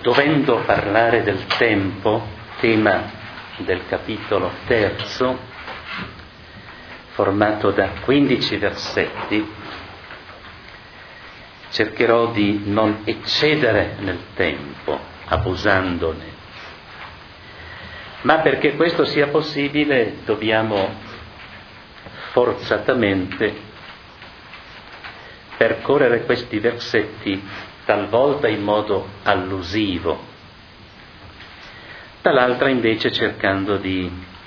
Dovendo parlare del tempo, tema del capitolo 3, formato da 15 versetti, cercherò di non eccedere nel tempo, abusandone. Ma perché questo sia possibile dobbiamo forzatamente percorrere questi versetti talvolta in modo allusivo, tal'altra invece cercando di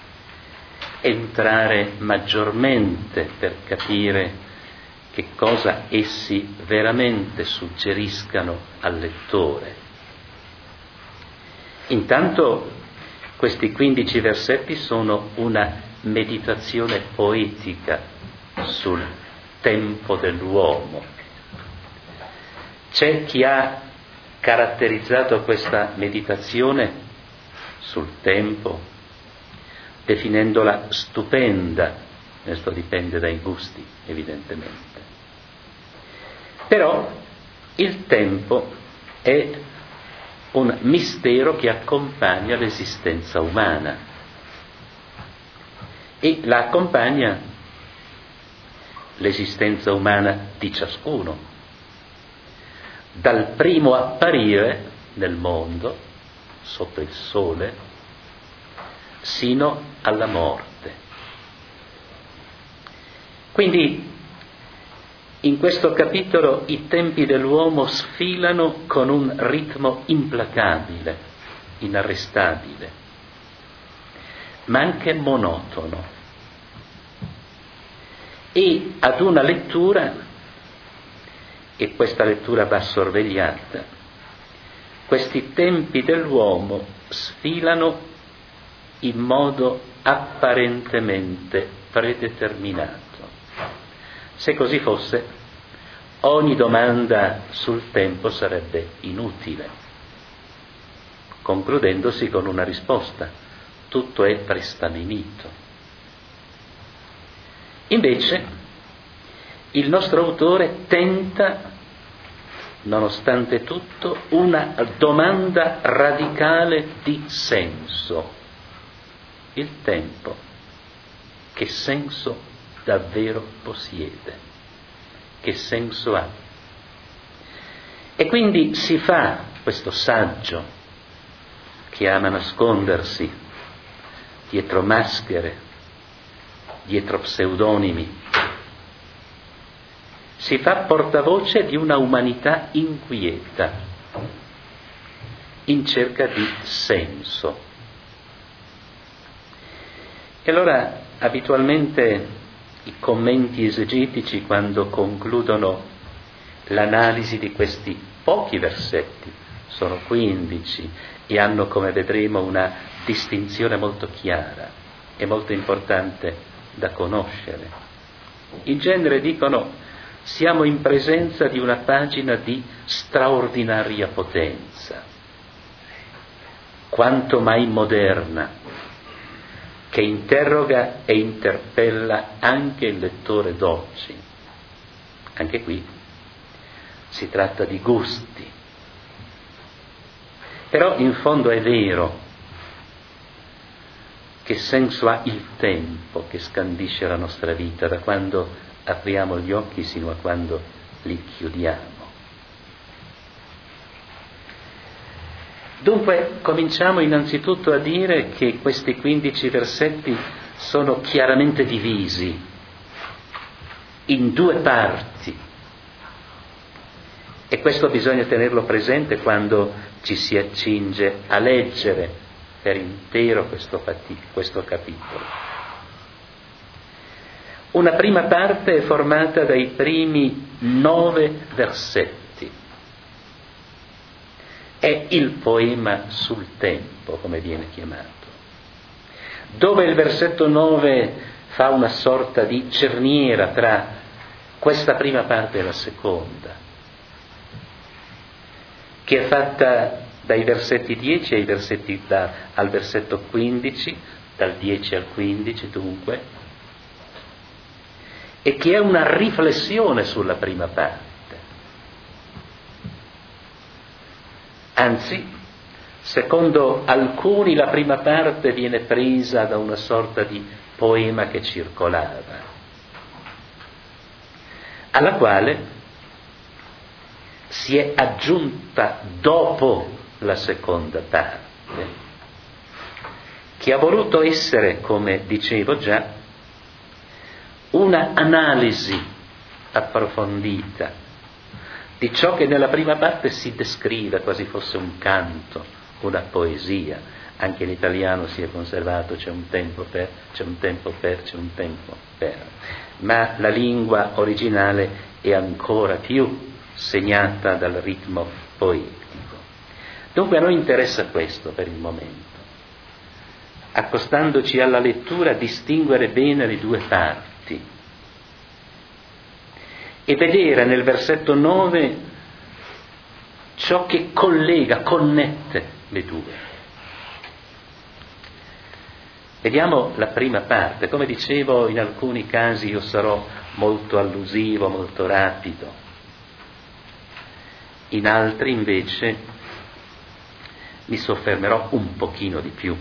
entrare maggiormente per capire che cosa essi veramente suggeriscano al lettore. Intanto questi 15 versetti sono una meditazione poetica sul tempo dell'uomo. C'è chi ha caratterizzato questa meditazione sul tempo definendola stupenda, questo dipende dai gusti evidentemente. Però il tempo è un mistero che accompagna l'esistenza umana e la accompagna l'esistenza umana di ciascuno. Dal primo apparire nel mondo, sotto il sole, sino alla morte. Quindi, in questo capitolo i tempi dell'uomo sfilano con un ritmo implacabile, inarrestabile, ma anche monotono. E ad una lettura, e questa lettura va sorvegliata, questi tempi dell'uomo sfilano in modo apparentemente predeterminato. Se così fosse, ogni domanda sul tempo sarebbe inutile, concludendosi con una risposta: tutto è prestabilito. Invece, il nostro autore tenta, nonostante tutto, una domanda radicale di senso. Il tempo, che senso davvero possiede? Che senso ha? E quindi si fa questo saggio che ama nascondersi dietro maschere, dietro pseudonimi. Si fa portavoce di una umanità inquieta, in cerca di senso. E allora, abitualmente, i commenti esegetici, quando concludono l'analisi di questi pochi versetti, sono 15, e hanno, come vedremo, una distinzione molto chiara e molto importante da conoscere. In genere dicono: siamo in presenza di una pagina di straordinaria potenza, quanto mai moderna, che interroga e interpella anche il lettore d'oggi. Anche qui si tratta di gusti. Però in fondo è vero. Che senso ha il tempo che scandisce la nostra vita da quando apriamo gli occhi sino a quando li chiudiamo? Dunque, cominciamo innanzitutto a dire che questi 15 versetti sono chiaramente divisi in 2 parti, e questo bisogna tenerlo presente quando ci si accinge a leggere per intero questo capitolo. Una prima parte è formata dai primi 9 versetti. È il poema sul tempo, come viene chiamato, dove il versetto 9 fa una sorta di cerniera tra questa prima parte e la seconda, che è fatta dai versetti 10 al versetto 15, dal 10 al 15 dunque, e che è una riflessione sulla prima parte. Anzi, Secondo alcuni la prima parte viene presa da una sorta di poema che circolava, alla quale si è aggiunta dopo la seconda parte, che ha voluto essere, come dicevo già, una analisi approfondita di ciò che nella prima parte si descrive quasi fosse un canto, una poesia. Anche in italiano si è conservato c'è un tempo per, c'è un tempo per, c'è un tempo per, ma la lingua originale è ancora più segnata dal ritmo poetico. Dunque a noi interessa questo per il momento, accostandoci alla lettura, distinguere bene le due parti e vedere nel versetto 9 ciò che collega, connette le due. Vediamo la prima parte. Come dicevo, in alcuni casi io sarò molto allusivo, molto rapido, in altri invece mi soffermerò un pochino di più.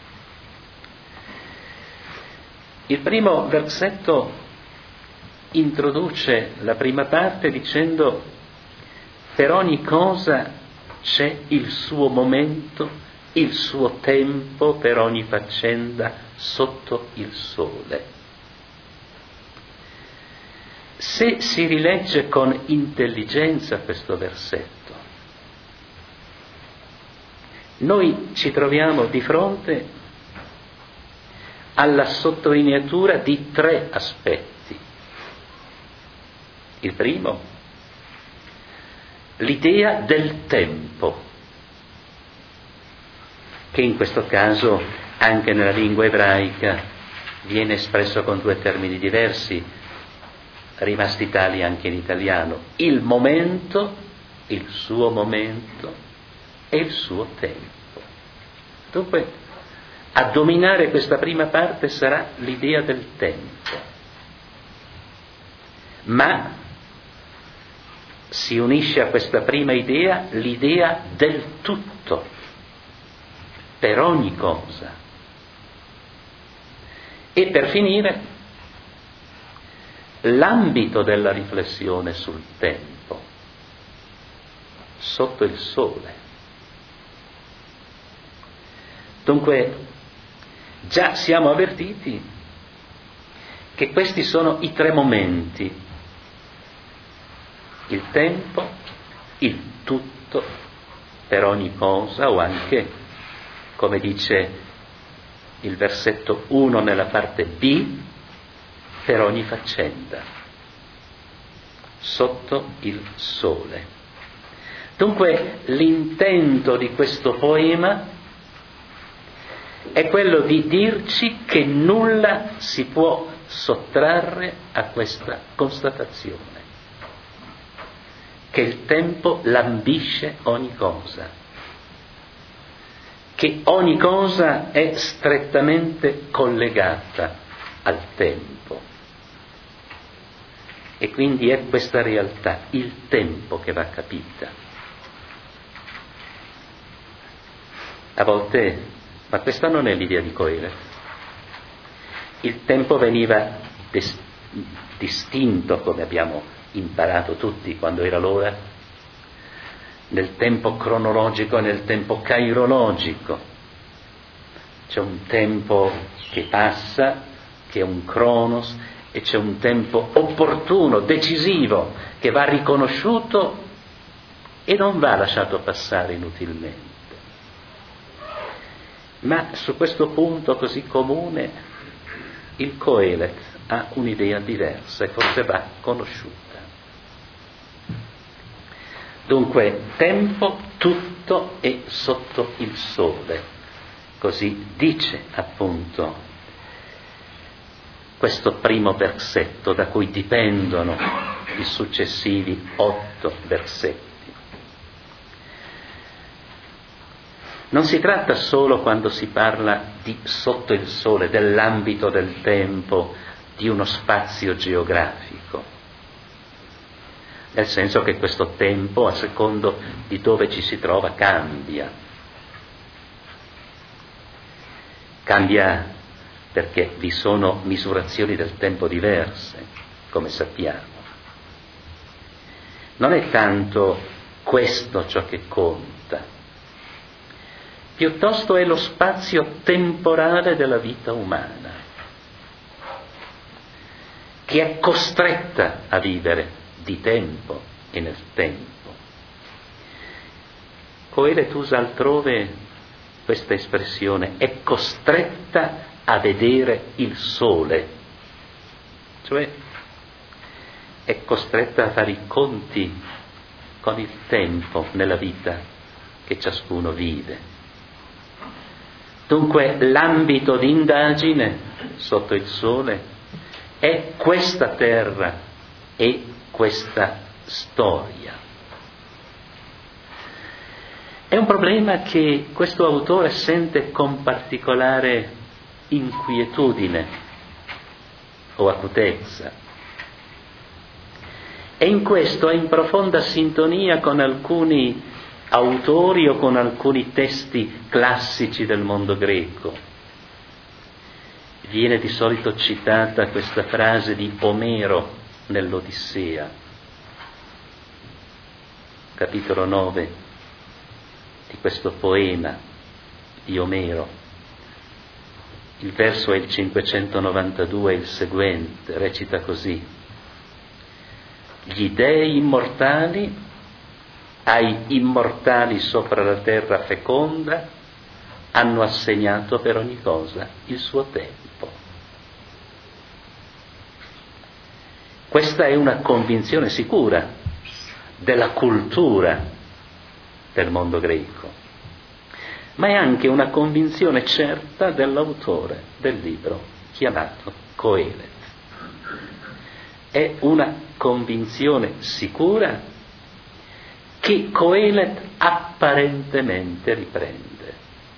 Il primo versetto introduce la prima parte dicendo: per ogni cosa c'è il suo momento, il suo tempo per ogni faccenda sotto il sole. Se si rilegge con intelligenza questo versetto, noi ci troviamo di fronte alla sottolineatura di tre aspetti. Il primo, l'idea del tempo, che in questo caso anche nella lingua ebraica viene espresso con due termini diversi, rimasti tali anche in italiano: il momento, il suo momento e il suo tempo. Dunque, a dominare questa prima parte sarà l'idea del tempo, ma si unisce a questa prima idea l'idea del tutto, per ogni cosa. E per finire, l'ambito della riflessione sul tempo, sotto il sole. Dunque, già siamo avvertiti che questi sono i tre momenti: il tempo, il tutto, per ogni cosa, o anche, come dice il versetto 1 nella parte B, per ogni faccenda, sotto il sole. Dunque l'intento di questo poema è quello di dirci che nulla si può sottrarre a questa constatazione, che il tempo lambisce ogni cosa, che ogni cosa è strettamente collegata al tempo. E quindi è questa realtà, il tempo, che va capita. A volte, ma questa non è l'idea di Coelet, il tempo veniva distinto, come abbiamo imparato tutti quando era l'ora, nel tempo cronologico e nel tempo cairologico. C'è un tempo che passa, che è un cronos, e c'è un tempo opportuno, decisivo, che va riconosciuto e non va lasciato passare inutilmente. Ma su questo punto così comune il Coelet ha un'idea diversa e forse va conosciuta. Dunque, tempo, tutto è sotto il sole, così dice appunto questo primo versetto, da cui dipendono i successivi 8 versetti. Non si tratta solo, quando si parla di sotto il sole, dell'ambito del tempo, di uno spazio geografico, nel senso che questo tempo, a secondo di dove ci si trova, cambia. Cambia perché vi sono misurazioni del tempo diverse, come sappiamo. Non è tanto questo ciò che conta, piuttosto è lo spazio temporale della vita umana, che è costretta a vivere di tempo e nel tempo. Coelet usa altrove questa espressione, è costretta a vedere il sole, cioè è costretta a fare i conti con il tempo nella vita che ciascuno vive. Dunque l'ambito di indagine sotto il sole è questa terra e questa storia. È un problema che questo autore sente con particolare inquietudine o acutezza. E in questo è in profonda sintonia con alcuni autori o con alcuni testi classici del mondo greco. Viene di solito citata questa frase di Omero nell'Odissea, capitolo 9 di questo poema di Omero. Il verso è il 592 e il seguente, recita così: gli dei immortali, ai immortali sopra la terra feconda, hanno assegnato per ogni cosa il suo tempo. Questa è una convinzione sicura della cultura del mondo greco, ma è anche una convinzione certa dell'autore del libro chiamato Coelet. È una convinzione sicura che Coelet apparentemente riprende,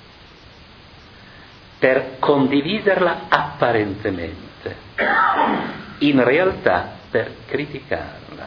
per condividerla apparentemente, in realtà per criticarla.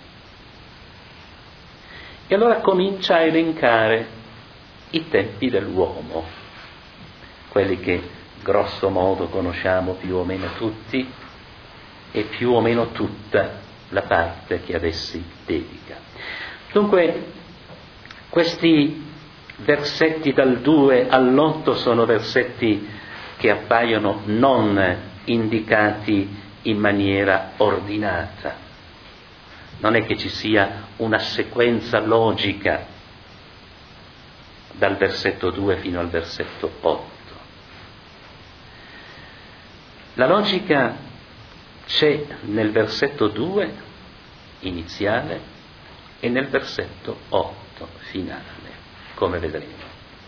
E allora comincia a elencare i tempi dell'uomo, quelli che grosso modo conosciamo più o meno tutti e più o meno tutta la parte che ad essi dedica. Dunque, questi versetti dal 2 all'8 sono versetti che appaiono non indicati in maniera ordinata. Non è che ci sia una sequenza logica dal versetto 2 fino al versetto 8. La logica c'è nel versetto 2 iniziale e nel versetto 8 finale, come vedremo.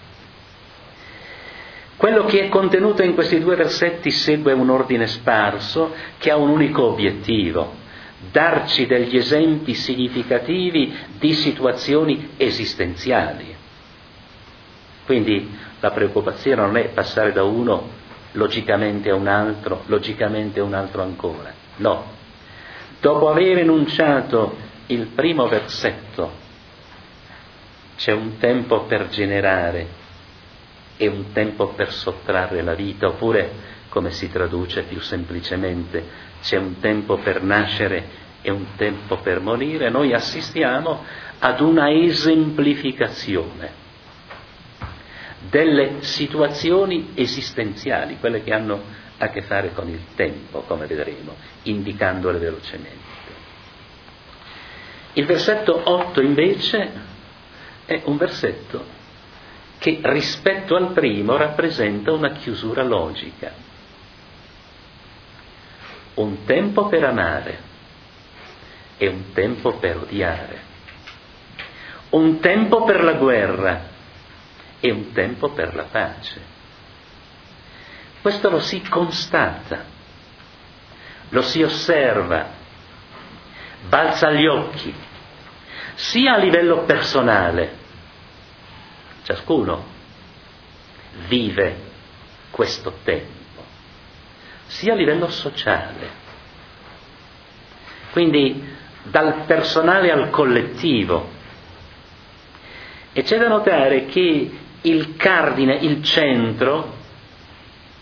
Quello che è contenuto in questi due versetti segue un ordine sparso che ha un unico obiettivo: darci degli esempi significativi di situazioni esistenziali. Quindi la preoccupazione non è passare da uno logicamente a un altro, logicamente a un altro ancora. No. Dopo aver enunciato il primo versetto, c'è un tempo per generare e un tempo per sottrarre la vita, oppure, come si traduce più semplicemente, c'è un tempo per nascere e un tempo per morire. Noi assistiamo ad una esemplificazione delle situazioni esistenziali, quelle che hanno a che fare con il tempo, come vedremo, indicandole velocemente. Il versetto 8 invece è un versetto che rispetto al primo rappresenta una chiusura logica. Un tempo per amare e un tempo per odiare. Un tempo per la guerra e un tempo per la pace. Questo lo si constata, lo si osserva, balza agli occhi, sia a livello personale, ciascuno vive questo tempo, sia a livello sociale. Quindi dal personale al collettivo. E c'è da notare che il cardine, il centro,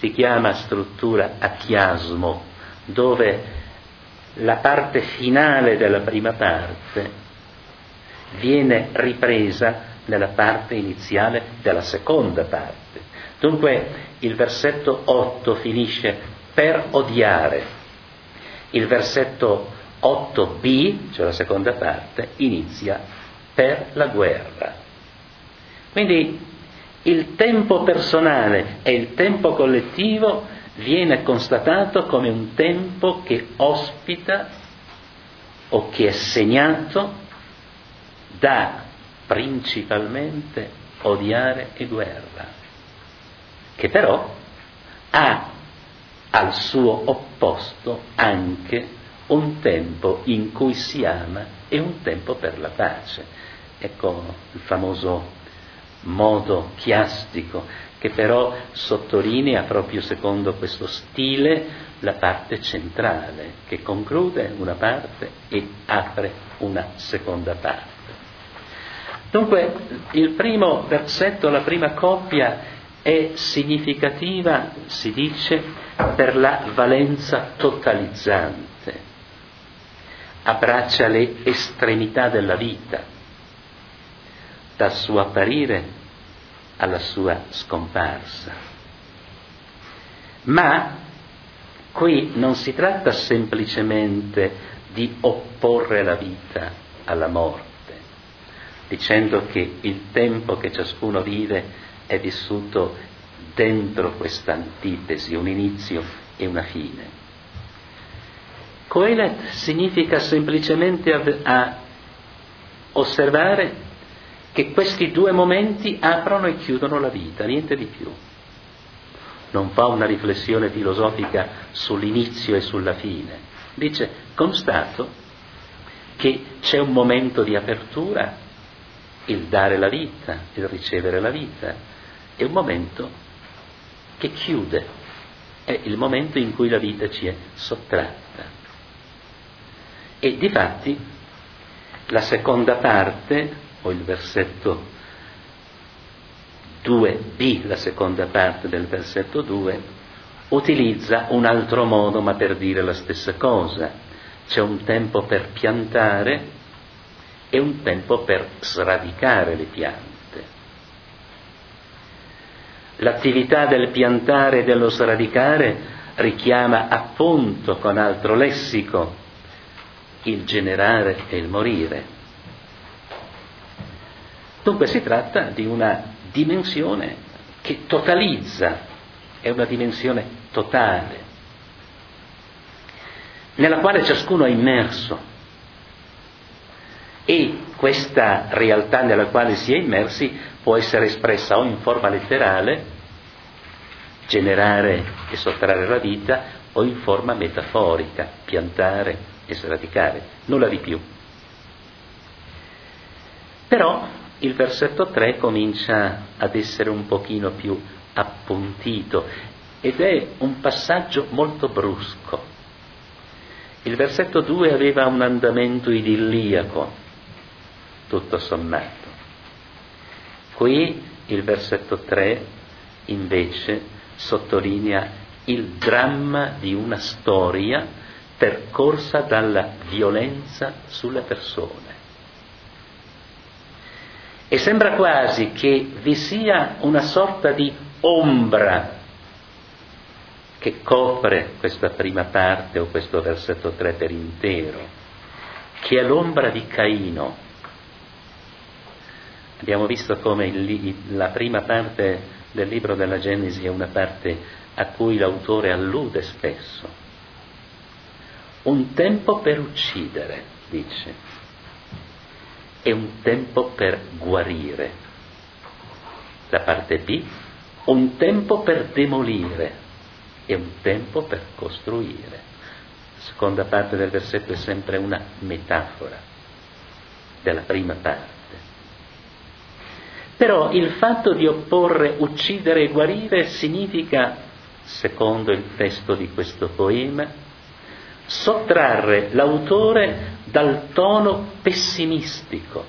si chiama struttura a chiasmo, dove la parte finale della prima parte viene ripresa nella parte iniziale della seconda parte. Dunque il versetto 8 finisce per odiare, il versetto 8b, cioè la seconda parte, inizia per la guerra. Quindi il tempo personale e il tempo collettivo viene constatato come un tempo che ospita o che è segnato da principalmente odiare e guerra, che però ha al suo opposto anche un tempo in cui si ama e un tempo per la pace. Ecco il famoso modo chiastico che però sottolinea proprio secondo questo stile la parte centrale, che conclude una parte e apre una seconda parte. Dunque il primo versetto, la prima coppia è significativa, si dice, per la valenza totalizzante, abbraccia le estremità della vita, dal suo apparire alla sua scomparsa. Ma qui non si tratta semplicemente di opporre la vita alla morte, dicendo che il tempo che ciascuno vive è vissuto dentro questa antitesi, un inizio e una fine. Coelet significa semplicemente a osservare che questi due momenti aprono e chiudono la vita, niente di più. Non fa una riflessione filosofica sull'inizio e sulla fine. Dice, constato che c'è un momento di apertura, il dare la vita, il ricevere la vita, e un momento che chiude, è il momento in cui la vita ci è sottratta. E difatti la seconda parte, o il versetto 2b, la seconda parte del versetto 2, utilizza un altro modo ma per dire la stessa cosa. C'è un tempo per piantare e un tempo per sradicare le piante. L'attività del piantare e dello sradicare richiama appunto con altro lessico il generare e il morire. Dunque si tratta di una dimensione che totalizza, è una dimensione totale, nella quale ciascuno è immerso, e questa realtà nella quale si è immersi può essere espressa o in forma letterale, generare e sottrarre la vita, o in forma metaforica, piantare e sradicare, nulla di più. Però il versetto 3 comincia ad essere un pochino più appuntito ed è un passaggio molto brusco. Il versetto 2 aveva un andamento idilliaco, tutto sommato. Qui il versetto 3 invece sottolinea il dramma di una storia percorsa dalla violenza sulle persone. E sembra quasi che vi sia una sorta di ombra che copre questa prima parte o questo versetto 3 per intero, che è l'ombra di Caino. Abbiamo visto come la prima parte del libro della Genesi è una parte a cui l'autore allude spesso. Un tempo per uccidere, dice, e un tempo per guarire. La parte B, un tempo per demolire e un tempo per costruire. La seconda parte del versetto è sempre una metafora della prima parte. Però il fatto di opporre uccidere e guarire significa, secondo il testo di questo poema, sottrarre l'autore dal tono pessimistico,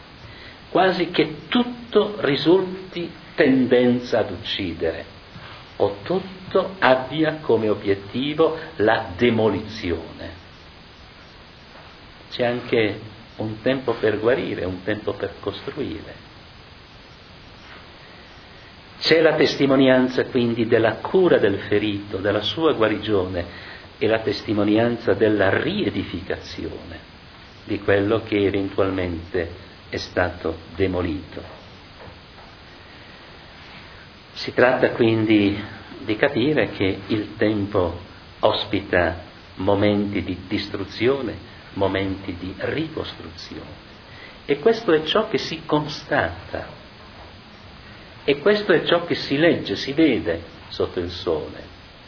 quasi che tutto risulti tendenza ad uccidere. o tutto abbia come obiettivo la demolizione. C'è anche un tempo per guarire, un tempo per costruire. C'è la testimonianza quindi della cura del ferito, della sua guarigione, e la testimonianza della riedificazione di quello che eventualmente è stato demolito. Si tratta quindi di capire che il tempo ospita momenti di distruzione, momenti di ricostruzione, e questo è ciò che si constata, e questo è ciò che si legge, si vede sotto il sole.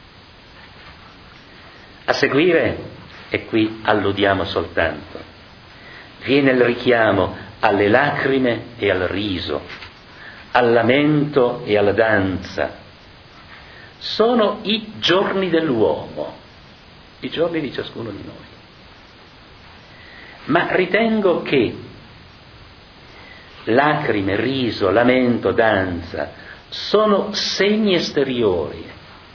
A seguire, e qui alludiamo soltanto, viene il richiamo alle lacrime e al riso, al lamento e alla danza. Sono i giorni dell'uomo, i giorni di ciascuno di noi. Ma ritengo che lacrime, riso, lamento, danza sono segni esteriori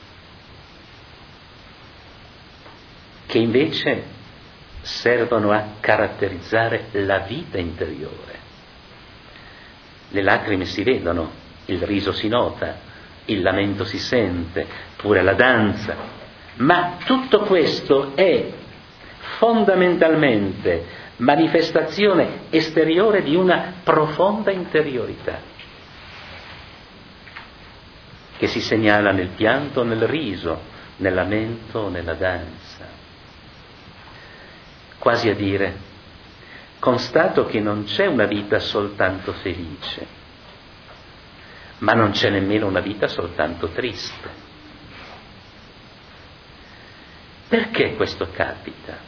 che invece servono a caratterizzare la vita interiore. Le lacrime si vedono, il riso si nota, il lamento si sente, pure la danza, ma tutto questo è fondamentalmente manifestazione esteriore di una profonda interiorità che si segnala nel pianto, nel riso, nel lamento, nella danza. Quasi a dire, constato che non c'è una vita soltanto felice, ma non c'è nemmeno una vita soltanto triste. Perché questo capita?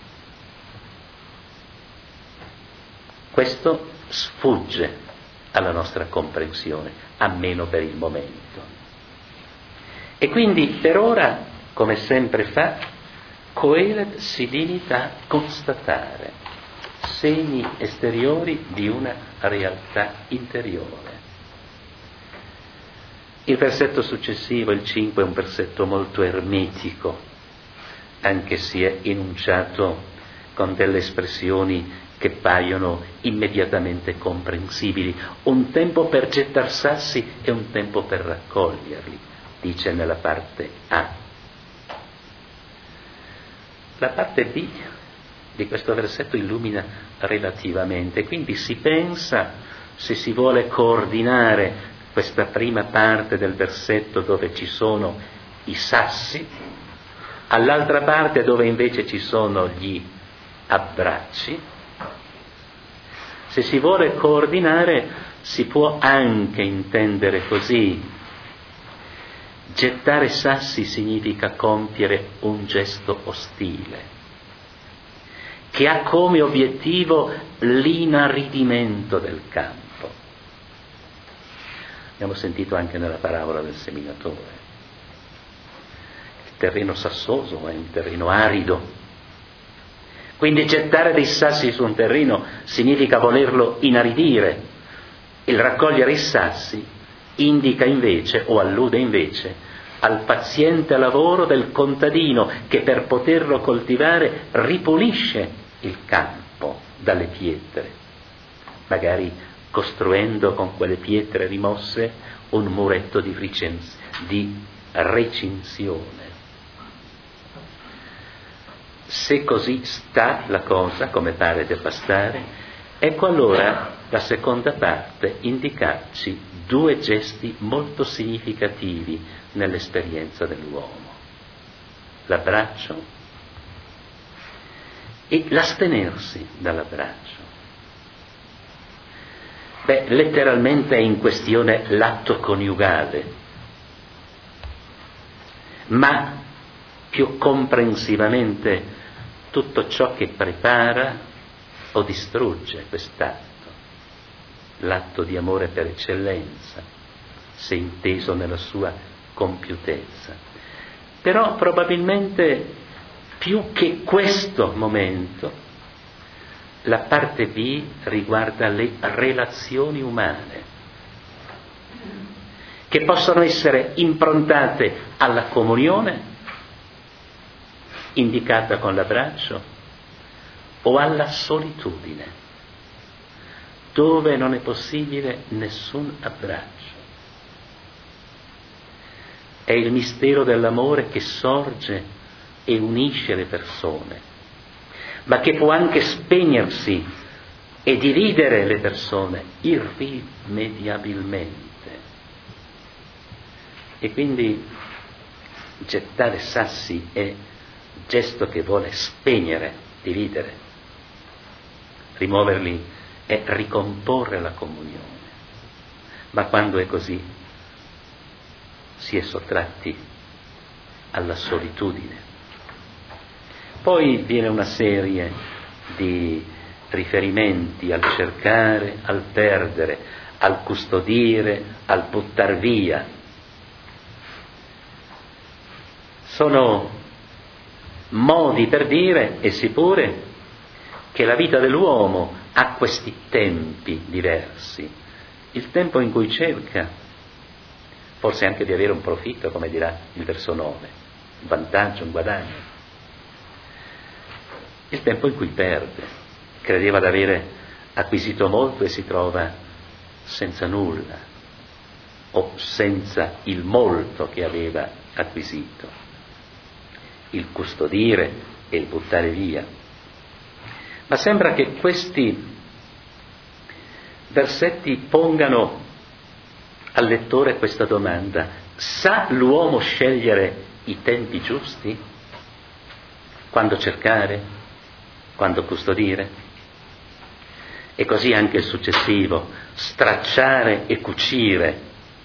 Questo sfugge alla nostra comprensione, almeno per il momento. E quindi per ora, come sempre fa, Coelet si limita a constatare segni esteriori di una realtà interiore. Il versetto successivo, il 5, è un versetto molto ermetico, anche se è enunciato con delle espressioni che paiono immediatamente comprensibili. Un tempo per gettar sassi e un tempo per raccoglierli, dice nella parte A. La parte B di questo versetto illumina relativamente, quindi si pensa, se si vuole coordinare questa prima parte del versetto dove ci sono i sassi, all'altra parte dove invece ci sono gli abbracci. Se si vuole coordinare, si può anche intendere così: gettare sassi significa compiere un gesto ostile, che ha come obiettivo l'inaridimento del campo. Abbiamo sentito anche nella parabola del seminatore. Il terreno sassoso è un terreno arido. Quindi gettare dei sassi su un terreno significa volerlo inaridire. Il raccogliere i sassi indica invece, o allude invece, al paziente lavoro del contadino che per poterlo coltivare ripulisce il campo dalle pietre, magari costruendo con quelle pietre rimosse un muretto di recinzione. Se così sta la cosa, come pare debba stare, ecco allora la seconda parte indicarci due gesti molto significativi nell'esperienza dell'uomo: l'abbraccio e l'astenersi dall'abbraccio. Letteralmente è in questione l'atto coniugale, ma più comprensivamente tutto ciò che prepara o distrugge quest'atto, l'atto di amore per eccellenza, se inteso nella sua compiutezza. Però probabilmente più che questo momento, la parte B riguarda le relazioni umane, che possono essere improntate alla comunione, indicata con l'abbraccio, o alla solitudine, dove non è possibile nessun abbraccio. È il mistero dell'amore che sorge e unisce le persone, ma che può anche spegnersi e dividere le persone irrimediabilmente. E quindi gettare sassi è gesto che vuole spegnere, dividere. Rimuoverli è ricomporre la comunione. Ma quando è così, si è sottratti alla solitudine. Poi viene una serie di riferimenti al cercare, al perdere, al custodire, al buttar via. Sono modi per dire, essi pure, che la vita dell'uomo ha questi tempi diversi. Il tempo in cui cerca, forse anche di avere un profitto, come dirà il verso 9, un vantaggio, un guadagno. Il tempo in cui perde, credeva di avere acquisito molto e si trova senza nulla, o senza il molto che aveva acquisito. Il custodire e il buttare via. Ma sembra che questi versetti pongano al lettore questa domanda: sa l'uomo scegliere i tempi giusti? Quando cercare? Quando custodire? E così anche il successivo, stracciare e cucire.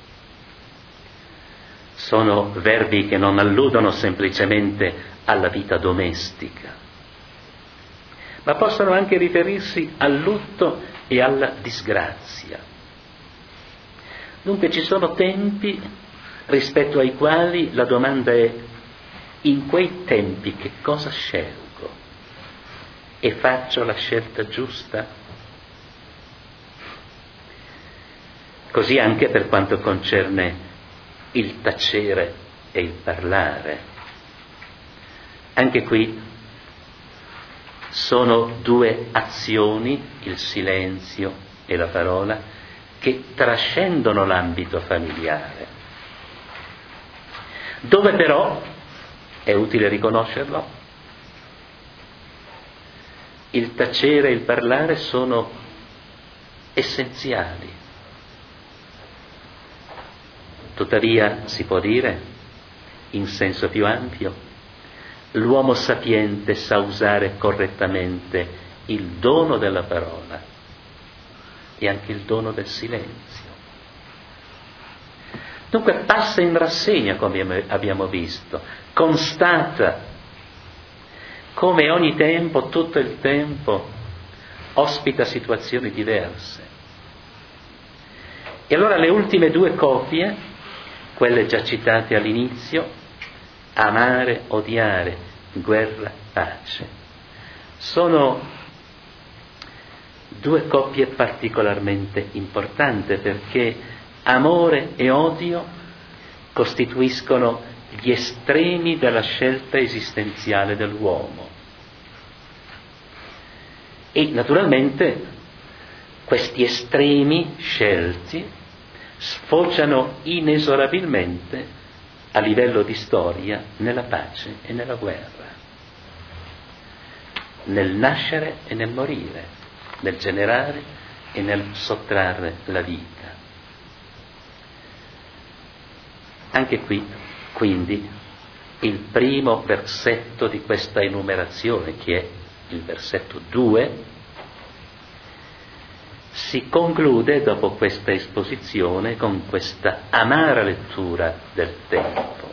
Sono verbi che non alludono semplicemente alla vita domestica, ma possono anche riferirsi al lutto e alla disgrazia. Dunque ci sono tempi rispetto ai quali la domanda è: in quei tempi che cosa scelgo? E faccio la scelta giusta? Così anche per quanto concerne il tacere e il parlare. Anche qui sono due azioni, il silenzio e la parola, che trascendono l'ambito familiare, dove però, è utile riconoscerlo, il tacere e il parlare sono essenziali. Tuttavia si può dire, in senso più ampio, l'uomo sapiente sa usare correttamente il dono della parola e anche il dono del silenzio. Dunque passa in rassegna, come abbiamo visto, constata come ogni tempo, tutto il tempo, ospita situazioni diverse. E allora le ultime due copie, quelle già citate all'inizio, amare, odiare, guerra, pace, sono due coppie particolarmente importanti, perché amore e odio costituiscono gli estremi della scelta esistenziale dell'uomo. E naturalmente questi estremi scelti sfociano inesorabilmente a livello di storia nella pace e nella guerra, nel nascere e nel morire, nel generare e nel sottrarre la vita. Anche qui, quindi, il primo versetto di questa enumerazione, che è il versetto 2, si conclude dopo questa esposizione con questa amara lettura del tempo.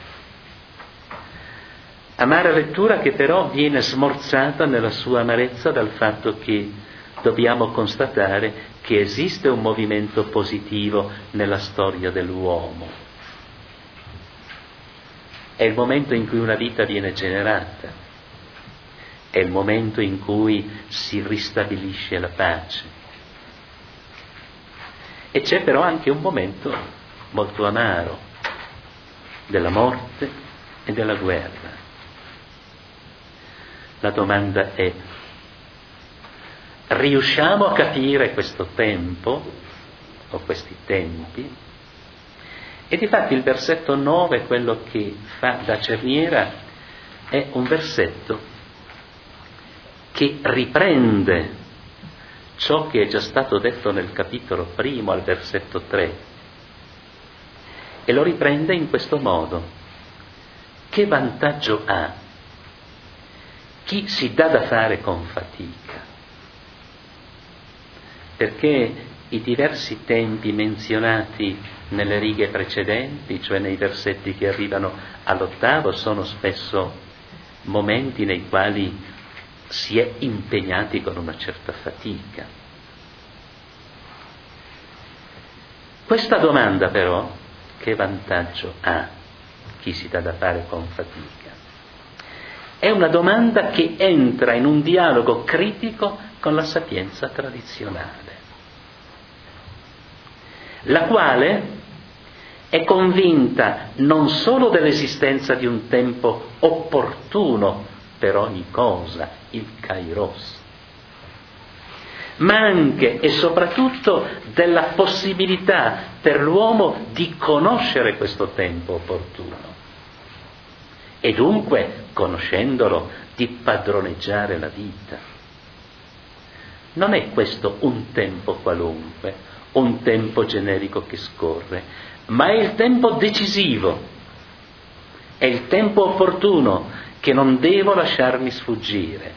Amara lettura che però viene smorzata nella sua amarezza dal fatto che dobbiamo constatare che esiste un movimento positivo nella storia dell'uomo. È il momento in cui una vita viene generata, è il momento in cui si ristabilisce la pace. E c'è però anche un momento molto amaro della morte e della guerra. La domanda è: riusciamo a capire questo tempo o questi tempi? E difatti il versetto 9, quello che fa da cerniera, è un versetto che riprende ciò che è già stato detto nel capitolo primo al versetto 3 e lo riprende in questo modo: che vantaggio ha chi si dà da fare con fatica? Perché i diversi tempi menzionati nelle righe precedenti, cioè nei versetti che arrivano all'8, sono spesso momenti nei quali si è impegnati con una certa fatica. Questa domanda però, che vantaggio ha chi si dà da fare con fatica, è una domanda che entra in un dialogo critico con la sapienza tradizionale, la quale è convinta non solo dell'esistenza di un tempo opportuno per ogni cosa, il kairos, ma anche e soprattutto della possibilità per l'uomo di conoscere questo tempo opportuno e dunque, conoscendolo, di padroneggiare la vita. Non è questo un tempo qualunque, un tempo generico che scorre, ma è il tempo decisivo, è il tempo opportuno che non devo lasciarmi sfuggire.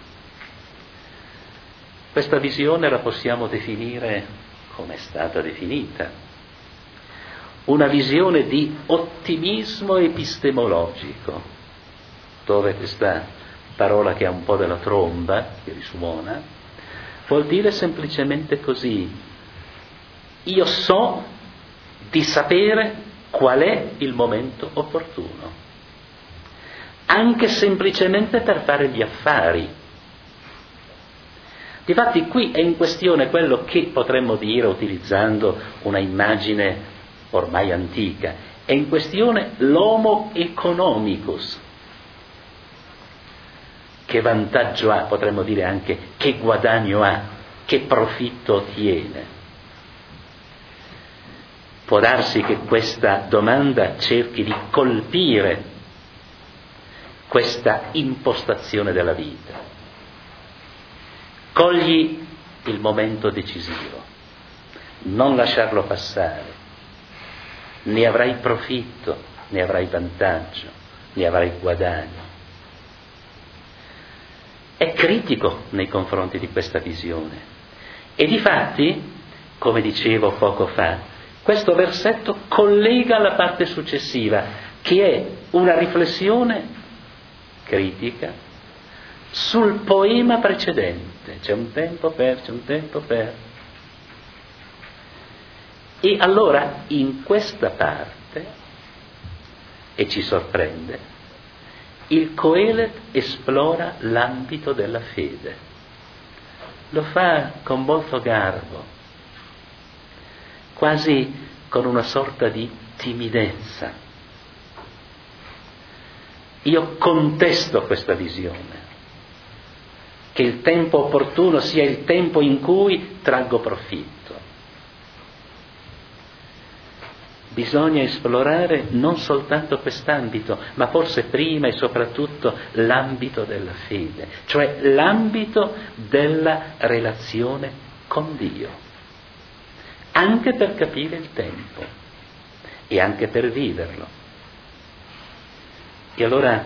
Questa visione la possiamo definire come è stata definita: una visione di ottimismo epistemologico, dove questa parola che ha un po' della tromba, che risuona, vuol dire semplicemente così: io so di sapere qual è il momento opportuno, anche semplicemente per fare gli affari. Difatti qui è in questione quello che potremmo dire, utilizzando una immagine ormai antica, è in questione l'homo economicus. Che vantaggio ha, potremmo dire anche che guadagno ha, che profitto ottiene. Può darsi che questa domanda cerchi di colpire questa impostazione della vita. Cogli il momento decisivo, non lasciarlo passare, ne avrai profitto, ne avrai vantaggio, ne avrai guadagno. È critico nei confronti di questa visione e difatti, come dicevo poco fa, questo versetto collega la parte successiva, che è una riflessione critica sul poema precedente. C'è un tempo per. E allora in questa parte, e ci sorprende, il Coelet esplora l'ambito della fede. Lo fa con molto garbo, quasi con una sorta di timidezza. Io contesto questa visione, che il tempo opportuno sia il tempo in cui traggo profitto. Bisogna esplorare non soltanto quest'ambito, ma forse prima e soprattutto l'ambito della fede, cioè l'ambito della relazione con Dio, anche per capire il tempo e anche per viverlo. E allora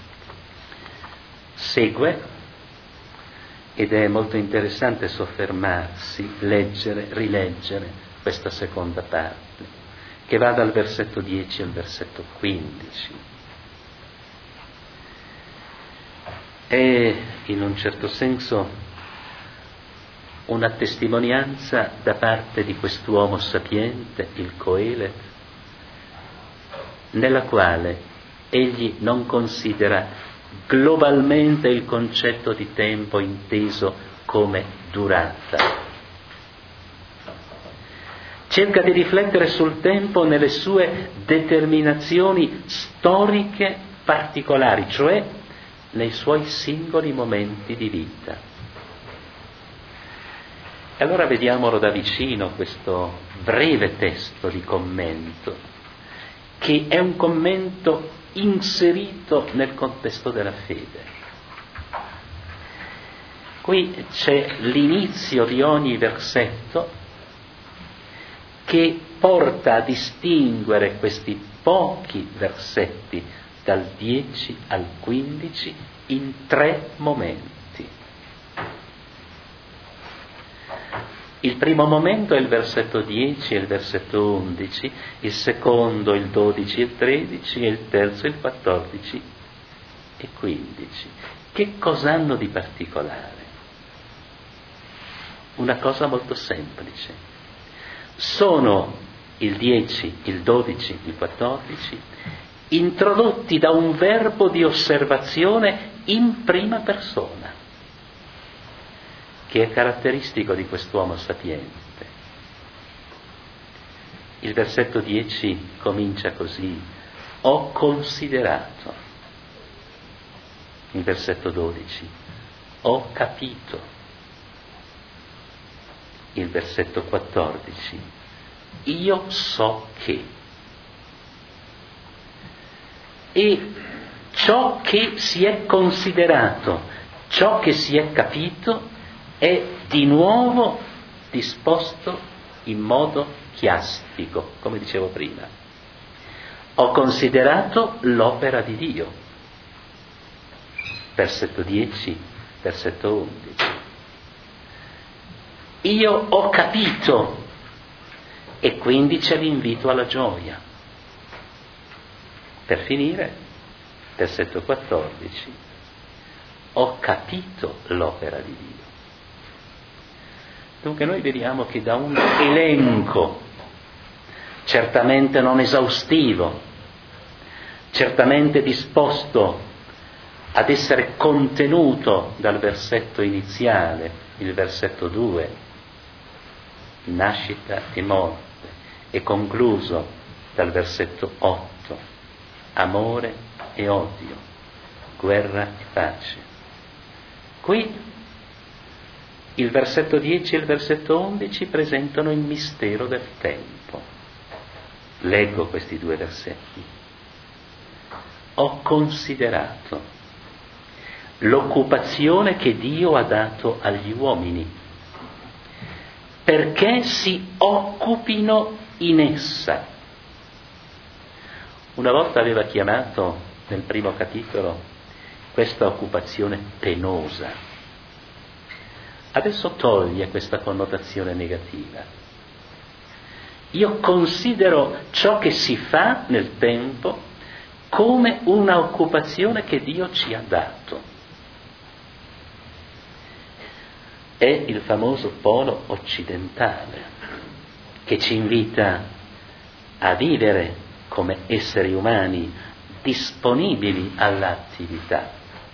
segue, ed è molto interessante soffermarsi, leggere, rileggere questa seconda parte, che va dal versetto 10 al versetto 15. È in un certo senso una testimonianza da parte di quest'uomo sapiente, il Coelet, nella quale egli non considera globalmente il concetto di tempo inteso come durata. cerca di riflettere sul tempo nelle sue determinazioni storiche particolari, cioè nei suoi singoli momenti di vita. E allora vediamolo da vicino questo breve testo di commento, che è un commento inserito nel contesto della fede. Qui c'è l'inizio di ogni versetto che porta a distinguere questi pochi versetti dal 10 al 15 in 3 momenti. Il primo momento è il versetto 10 e il versetto 11, il secondo il 12 e il 13 e il terzo il 14 e 15. Che cosa hanno di particolare? Una cosa molto semplice. Sono il 10, il 12, il 14 introdotti da un verbo di osservazione in prima persona, che è caratteristico di quest'uomo sapiente. Il versetto 10 comincia così: ho considerato. Il versetto 12: ho capito. Il versetto 14: io so che. E ciò che si è considerato, ciò che si è capito, è di nuovo disposto in modo chiastico, come dicevo prima. Ho considerato l'opera di Dio. Versetto 10, versetto 11. Io ho capito, e quindi c'è l'invito alla gioia. Per finire, versetto 14, ho capito l'opera di Dio. Dunque noi vediamo che da un elenco certamente non esaustivo, certamente disposto ad essere contenuto dal versetto iniziale, il versetto 2, nascita e morte, e concluso dal versetto 8, amore e odio, guerra e pace. Qui il versetto 10 e il versetto 11 presentano il mistero del tempo. Leggo questi 2 versetti. Ho considerato l'occupazione che Dio ha dato agli uomini perché si occupino in essa. Una volta aveva chiamato nel primo capitolo questa occupazione penosa. Adesso toglie questa connotazione negativa. Io considero ciò che si fa nel tempo come una occupazione che Dio ci ha dato. È il famoso polo occidentale che ci invita a vivere come esseri umani disponibili all'attività.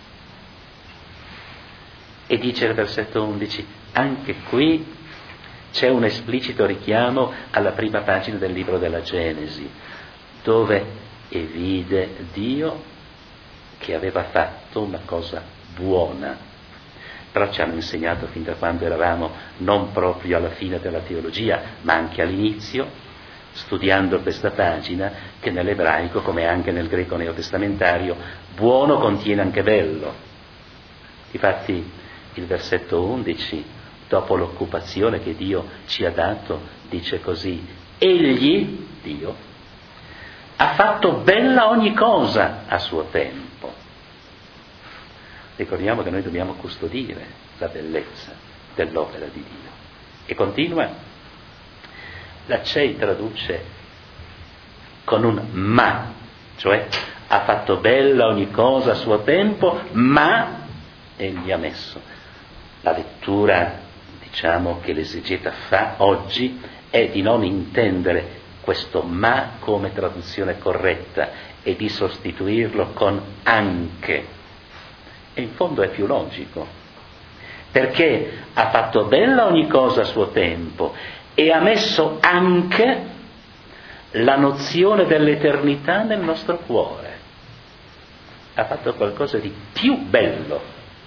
E dice il versetto 11, anche qui c'è un esplicito richiamo alla prima pagina del libro della Genesi, dove e vide Dio che aveva fatto una cosa buona. Però ci hanno insegnato fin da quando eravamo non proprio alla fine della teologia, ma anche all'inizio, studiando questa pagina, che nell'ebraico, come anche nel greco neotestamentario, buono contiene anche bello. Difatti il versetto 11, dopo l'occupazione che Dio ci ha dato, dice così: egli, Dio, ha fatto bella ogni cosa a suo tempo. Ricordiamo che noi dobbiamo custodire la bellezza dell'opera di Dio. E continua, la CEI traduce con un ma, cioè ha fatto bella ogni cosa a suo tempo, ma egli ha messo. La lettura, diciamo, che l'esegeta fa oggi è di non intendere questo ma come traduzione corretta e di sostituirlo con anche. E in fondo è più logico, perché ha fatto bella ogni cosa a suo tempo e ha messo anche la nozione dell'eternità nel nostro cuore. Ha fatto qualcosa di più bello,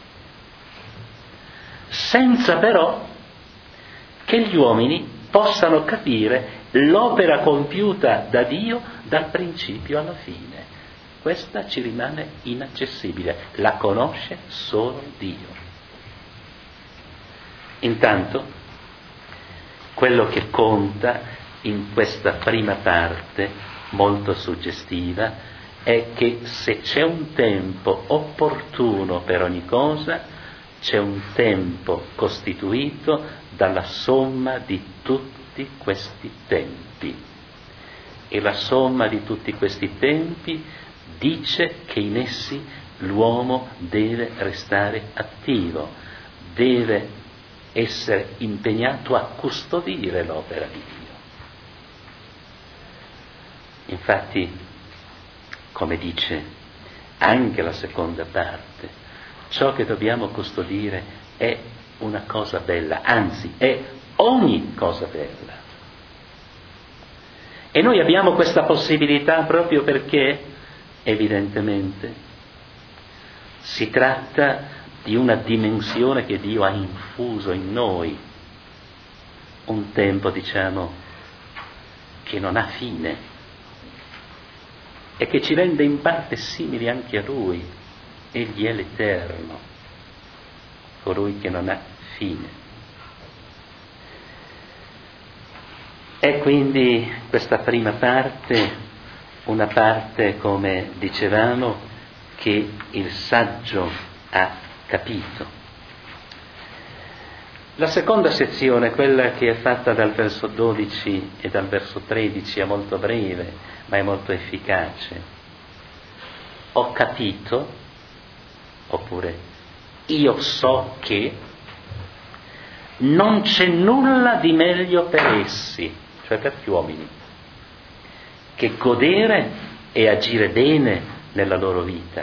senza però che gli uomini possano capire l'opera compiuta da Dio dal principio alla fine. Questa ci rimane inaccessibile, la conosce solo Dio. Intanto, quello che conta in questa prima parte, molto suggestiva, è che se c'è un tempo opportuno per ogni cosa, c'è un tempo costituito dalla somma di tutti questi tempi. E la somma di tutti questi tempi dice che in essi l'uomo deve restare attivo, deve essere impegnato a custodire l'opera di Dio. Infatti, come dice anche la seconda parte, ciò che dobbiamo custodire è una cosa bella, anzi è ogni cosa bella. E noi abbiamo questa possibilità proprio perché, evidentemente, si tratta di una dimensione che Dio ha infuso in noi, un tempo, diciamo, che non ha fine e che ci rende in parte simili anche a Lui. Egli è l'Eterno, colui che non ha fine. E quindi questa prima parte, una parte, come dicevamo, che il saggio ha capito. La seconda sezione, quella che è fatta dal verso 12 e dal verso 13, è molto breve, ma è molto efficace. Ho capito, oppure io so che non c'è nulla di meglio per essi, cioè per gli uomini, che godere e agire bene nella loro vita,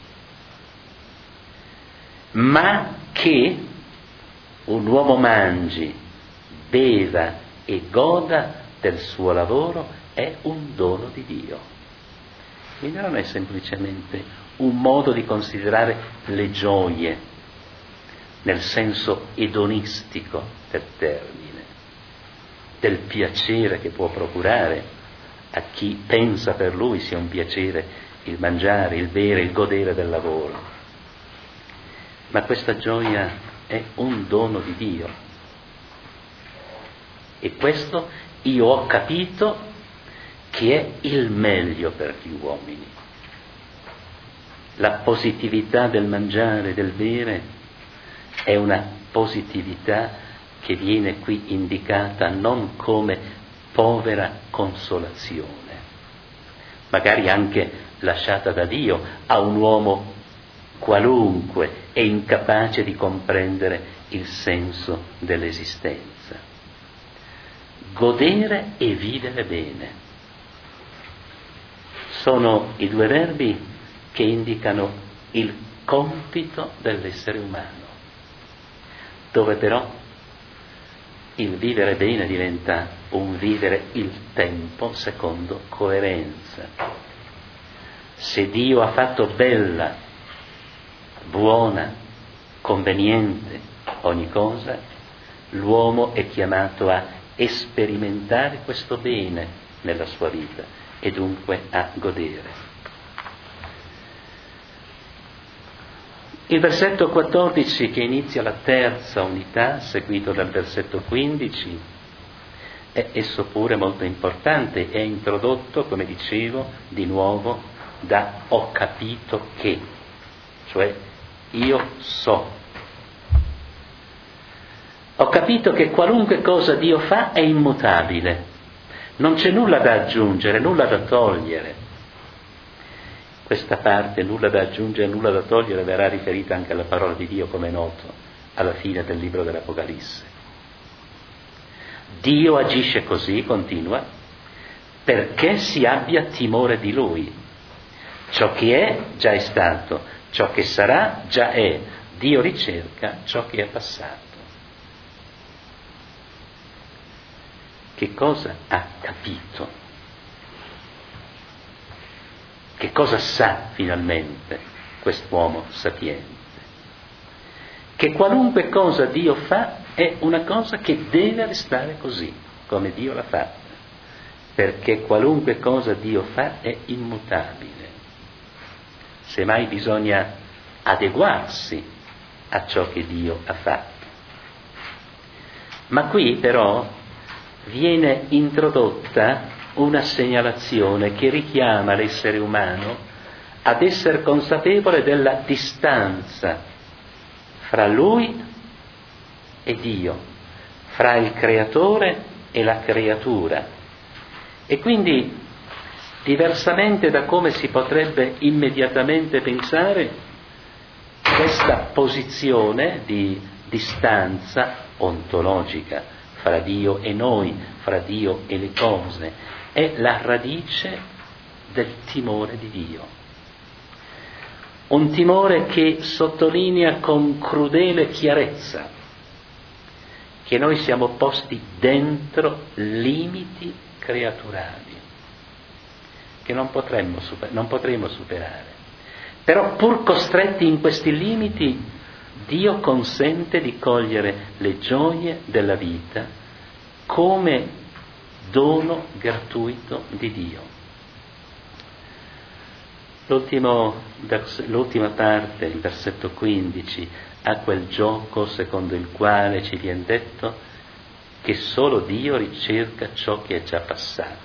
ma che un uomo mangi, beva e goda del suo lavoro è un dono di Dio. Quindi non è semplicemente un modo di considerare le gioie nel senso edonistico del termine, del piacere che può procurare a chi pensa per lui sia un piacere il mangiare, il bere, il godere del lavoro. Ma questa gioia è un dono di Dio. E questo io ho capito che è il meglio per gli uomini. La positività del mangiare, del bere, è una positività che viene qui indicata non come povera consolazione, magari anche lasciata da Dio a un uomo qualunque e incapace di comprendere il senso dell'esistenza. Godere e vivere bene sono i due verbi che indicano il compito dell'essere umano, dove però il vivere bene diventa un vivere il tempo secondo coerenza. Se Dio ha fatto bella, buona, conveniente ogni cosa, l'uomo è chiamato a sperimentare questo bene nella sua vita e dunque a godere. Il versetto 14, che inizia la terza unità, seguito dal versetto 15, è esso pure molto importante, è introdotto, come dicevo, di nuovo da ho capito che, cioè io so. Ho capito che qualunque cosa Dio fa è immutabile, non c'è nulla da aggiungere, nulla da togliere. Questa parte, nulla da aggiungere, nulla da togliere, verrà riferita anche alla parola di Dio, come è noto, alla fine del libro dell'Apocalisse. Dio agisce così, continua, perché si abbia timore di Lui. Ciò che è, già è stato, ciò che sarà, già è. Dio ricerca ciò che è passato. che cosa ha capito, che cosa sa finalmente quest'uomo sapiente. Che qualunque cosa Dio fa è una cosa che deve restare così, come Dio l'ha fatta, perché qualunque cosa Dio fa è immutabile. Semmai bisogna adeguarsi a ciò che Dio ha fatto. Ma qui però viene introdotta una segnalazione che richiama l'essere umano ad essere consapevole della distanza fra lui e Dio, fra il creatore e la creatura. E quindi, diversamente da come si potrebbe immediatamente pensare, questa posizione di distanza ontologica fra Dio e noi, fra Dio e le cose, è la radice del timore di Dio. Un timore che sottolinea con crudele chiarezza che noi siamo posti dentro limiti creaturali che non potremo superare. Però pur costretti in questi limiti, Dio consente di cogliere le gioie della vita come dono gratuito di Dio. L'ultima parte, il versetto 15, ha quel gioco secondo il quale ci viene detto che solo Dio ricerca ciò che è già passato.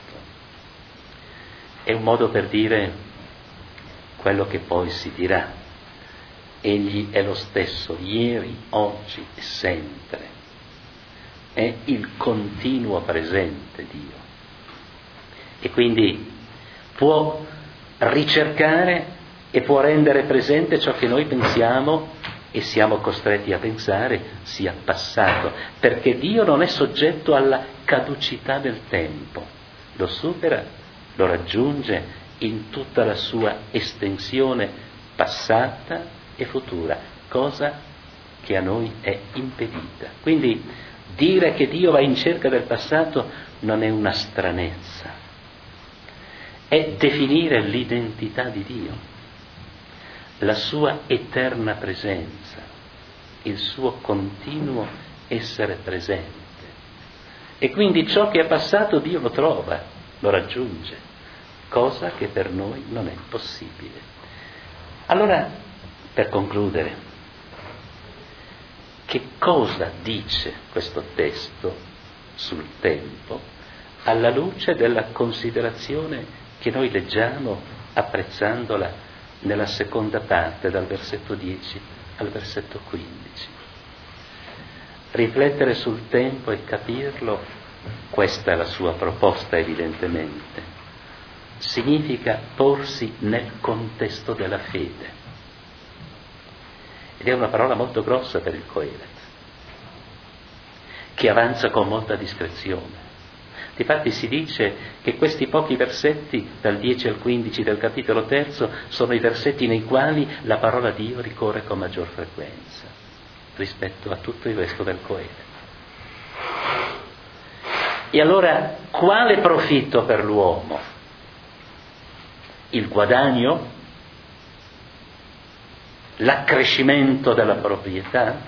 È un modo per dire quello che poi si dirà. Egli è lo stesso ieri, oggi e sempre. È il continuo presente Dio. E quindi può ricercare e può rendere presente ciò che noi pensiamo e siamo costretti a pensare sia passato, perché Dio non è soggetto alla caducità del tempo, lo supera, lo raggiunge in tutta la sua estensione passata e futura, cosa che a noi è impedita. Quindi dire che Dio va in cerca del passato non è una stranezza, è definire l'identità di Dio, la sua eterna presenza, il suo continuo essere presente. E quindi ciò che è passato Dio lo trova, lo raggiunge, cosa che per noi non è possibile. Allora, per concludere, che cosa dice questo testo sul tempo alla luce della considerazione che noi leggiamo apprezzandola nella seconda parte, dal versetto 10 al versetto 15. Riflettere sul tempo e capirlo, questa è la sua proposta evidentemente, significa porsi nel contesto della fede. Ed è una parola molto grossa per il Coelet, che avanza con molta discrezione. Difatti si dice che questi pochi versetti, dal 10 al 15 del capitolo 3, sono i versetti nei quali la parola Dio ricorre con maggior frequenza rispetto a tutto il resto del Coelet. E allora, quale profitto per l'uomo? Il guadagno? L'accrescimento della proprietà?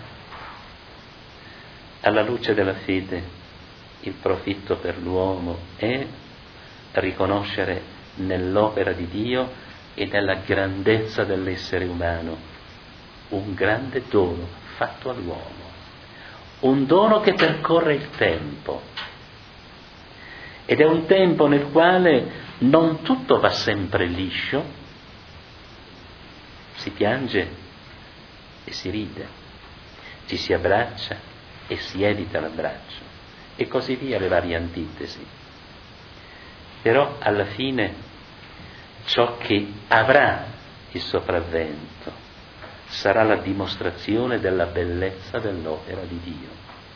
Alla luce della fede, il profitto per l'uomo è riconoscere nell'opera di Dio e nella grandezza dell'essere umano un grande dono fatto all'uomo, un dono che percorre il tempo, ed è un tempo nel quale non tutto va sempre liscio, si piange e si ride, ci si abbraccia e si evita l'abbraccio, e così via le varie antitesi. Però alla fine ciò che avrà il sopravvento sarà la dimostrazione della bellezza dell'opera di Dio.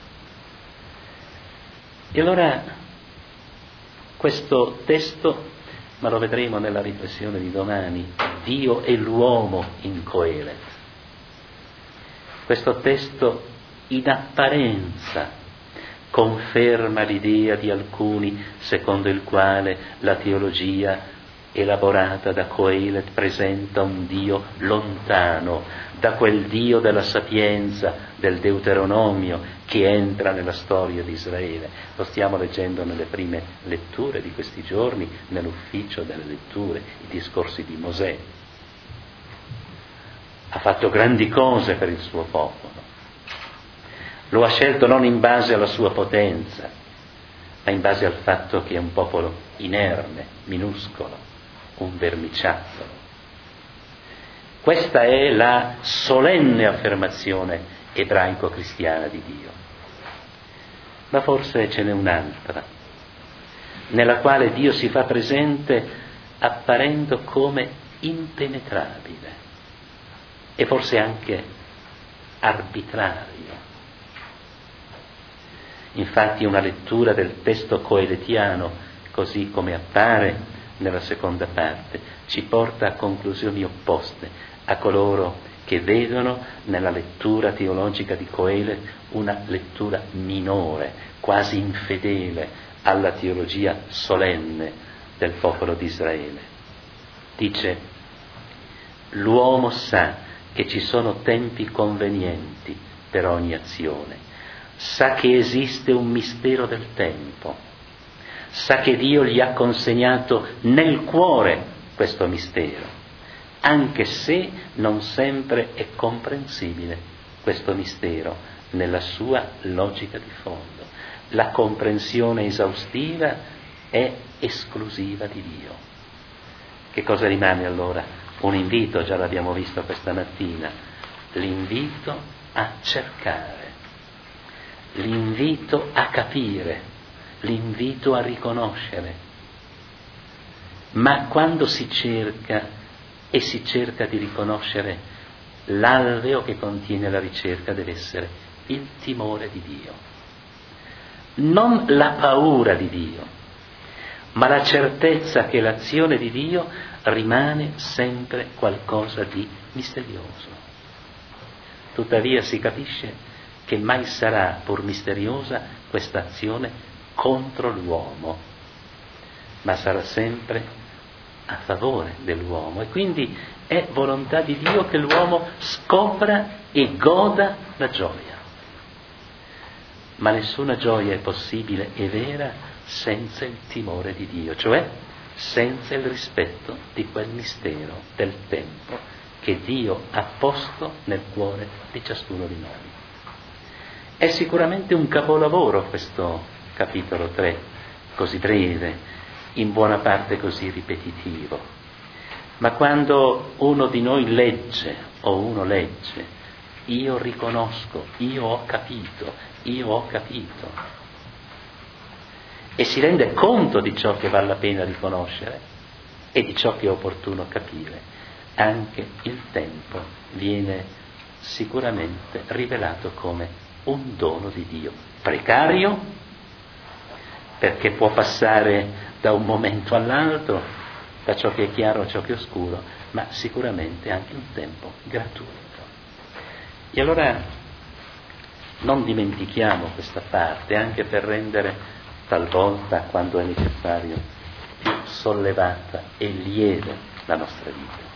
E allora questo testo, ma lo vedremo nella riflessione di domani, Dio e l'uomo in Coelet. Questo testo in apparenza conferma l'idea di alcuni secondo il quale la teologia elaborata da Coelet presenta un Dio lontano da quel Dio della sapienza del Deuteronomio che entra nella storia di Israele. Lo stiamo leggendo nelle prime letture di questi giorni, nell'ufficio delle letture, i discorsi di Mosè. Ha fatto grandi cose per il suo popolo. Lo ha scelto non in base alla sua potenza, ma in base al fatto che è un popolo inerme, minuscolo, un vermiciattolo. Questa è la solenne affermazione ebraico-cristiana di Dio. Ma forse ce n'è un'altra, nella quale Dio si fa presente apparendo come impenetrabile e forse anche arbitrario. Infatti una lettura del testo coeletiano, così come appare nella seconda parte, ci porta a conclusioni opposte a coloro che vedono nella lettura teologica di Coelet una lettura minore, quasi infedele alla teologia solenne del popolo di Israele. Dice: l'uomo sa che ci sono tempi convenienti per ogni azione, sa che esiste un mistero del tempo, sa che Dio gli ha consegnato nel cuore questo mistero, anche se non sempre è comprensibile questo mistero nella sua logica di fondo. La comprensione esaustiva è esclusiva di Dio. Che cosa rimane allora? Un invito, già l'abbiamo visto questa mattina, l'invito a cercare, l'invito a capire, l'invito a riconoscere. Ma quando si cerca e si cerca di riconoscere, l'alveo che contiene la ricerca deve essere il timore di Dio, non la paura di Dio, ma la certezza che l'azione di Dio rimane sempre qualcosa di misterioso. Tuttavia si capisce che mai sarà, pur misteriosa, questa azione contro l'uomo, ma sarà sempre a favore dell'uomo, e quindi è volontà di Dio che l'uomo scopra e goda la gioia. Ma nessuna gioia è possibile e vera senza il timore di Dio, cioè senza il rispetto di quel mistero del tempo che Dio ha posto nel cuore di ciascuno di noi. È sicuramente un capolavoro questo capitolo 3, così breve, in buona parte così ripetitivo, ma quando uno di noi legge o uno legge, io riconosco, io ho capito, e si rende conto di ciò che vale la pena riconoscere e di ciò che è opportuno capire, anche il tempo viene sicuramente rivelato come un dono di Dio, precario, perché può passare da un momento all'altro, da ciò che è chiaro a ciò che è oscuro, ma sicuramente anche un tempo gratuito. E allora non dimentichiamo questa parte, anche per rendere talvolta, quando è necessario, più sollevata e lieve la nostra vita.